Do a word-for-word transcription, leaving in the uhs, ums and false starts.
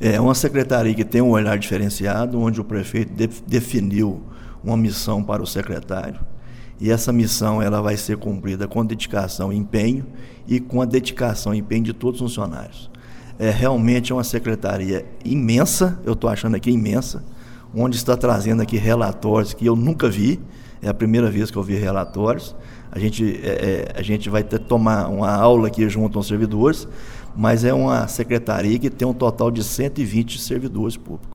É uma secretaria que tem um olhar diferenciado, onde o prefeito de, definiu uma missão para o secretário, e essa missão ela vai ser cumprida com dedicação e empenho, e com a dedicação e empenho de todos os funcionários. É realmente uma secretaria imensa, eu estou achando aqui imensa, onde está trazendo aqui relatórios que eu nunca vi, é a primeira vez que eu vi relatórios. A gente, é, a gente vai ter que tomar uma aula aqui junto aos servidores, mas é uma secretaria que tem um total de cento e vinte servidores públicos.